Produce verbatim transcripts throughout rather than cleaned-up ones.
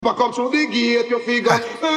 Back up through the gate, you figure.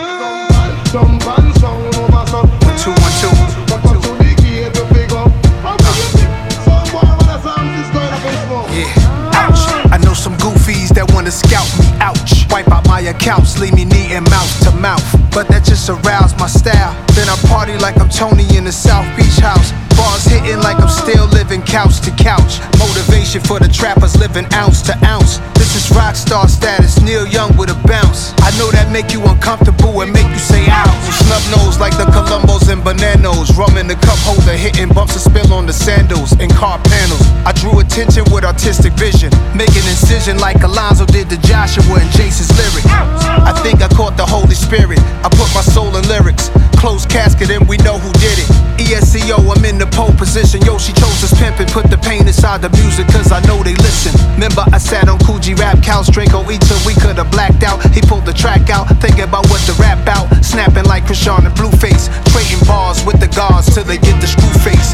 Uh, jump and sound over some. One, two, one, two. Back up through the gate, you figure. How do you think? So far, when the sound is going up in smoke. Yeah, ouch. I know some goofies that wanna scout me, ouch. Wipe out my accounts, leave me neat and mouth to mouth. But that just aroused my style. Then I party like I'm Tony in the South Beach house. Bars hitting like I'm still living couch to couch. Motivation for the trappers living ounce to ounce. This is rock star status, Neil Young with a bounce. I know that make you uncomfortable and make you say ouch. Snub nose like the Columbos and Bananos. Rum in the cup holder, hitting bumps and spill on the sandals and car panels. I drew attention with artistic vision, making incision like Alonzo did to Joshua and Jason's lyric. I think I caught the Holy Spirit. I put my soul in lyrics. Closed casket and we know who did it. E S E O, I'm in the pole position. Yo, she chose us pimpin', put the pain inside the music, cause I know they listen. Remember I sat on Coogee rap couch, Draco Eater, we could've blacked out. He pulled the track out, thinking about what to rap out. Snapping like Krishan and Blueface, trading bars with the guards till they get the screw face.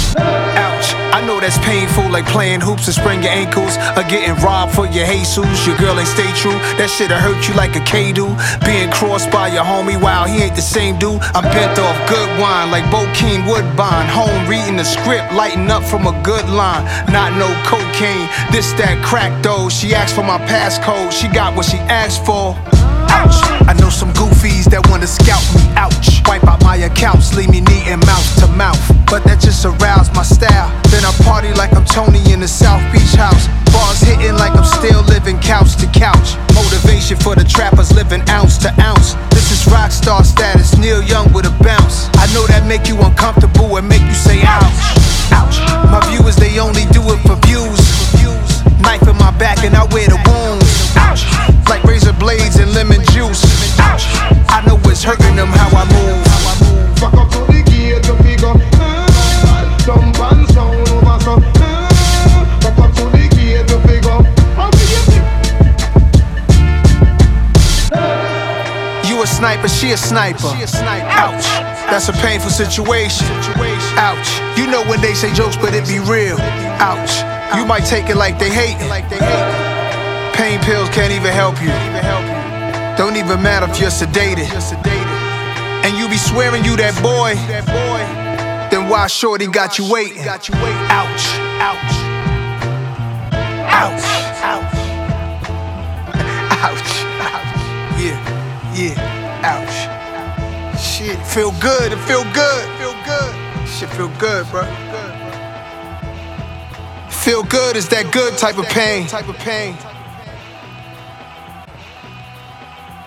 Ouch, I know that's painful, like playing hoops and sprain your ankles, or getting robbed for your Jesus. Your girl ain't stay true, that shit'll hurt you like a K-do. Being crossed by your homie, wow, he ain't the same dude. I'm bent off good wine, like Bokeem Woodbine. Home reading the script, lighting up from a good line. Not no cocaine, this that crack though. She asked for my passcode, she got what she asked for. Ouch, I know some goofies that wanna scout me, ouch. Wipe out my accounts, leave me neat and mouth to mouth. But that just aroused my style. Then I party like I'm Tony in the South Beach house. Bars hitting like I'm still living couch to couch. Motivation for the trappers living ounce to ounce. This is rock star status, Neil Young with a bounce. I know that make you uncomfortable and make you say ouch, ouch. My viewers, they only do it for views. Knife in my back and I wear the wounds, ouch. Like razor blades and lemon juice, ouch. I know it's hurting them how I move. Back up to the gate, you figure. Uh, jump and sound over some. Uh, back up to the gate, you figure. How do you think? You a sniper, she a sniper. Ouch, that's a painful situation. Ouch, you know when they say jokes but it be real. Ouch, you might take it like they hatin'. Pain pills can't even help you. Don't even matter if you're sedated. And you be swearing you that boy. Then why shorty got you waiting? Ouch, ouch, ouch, ouch, ouch, yeah, yeah, ouch. Shit, feel good, it feel good, feel good. Shit feel good, bro. Feel good is that good type of pain.